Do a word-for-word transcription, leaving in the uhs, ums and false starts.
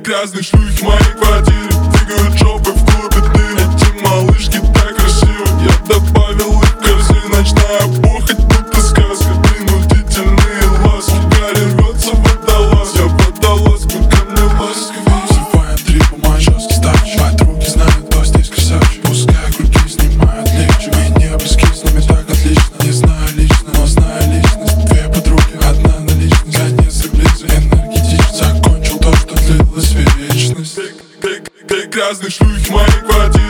грязных шлюх в моей квартире двигают жопы в клубе дым. Эти малышки так красивы, я добавил их в корзину. Ночная похоть, будто сказка, принудительные ласки. Гарри рвется в водолаз, я водолазку, ко мне ласковее. Взрываем трипу, мой жесткий старч. Подруги знают, кто здесь красавчик. Пускай круги снимают легче. Мы не близки, с нами так отлично. Не знаю лично, но знаю личность. Две подруги, одна наличность. Конец и близок, энергетично. Закончил то, что длилось вечность. Две грязных шлюхи в моей квартире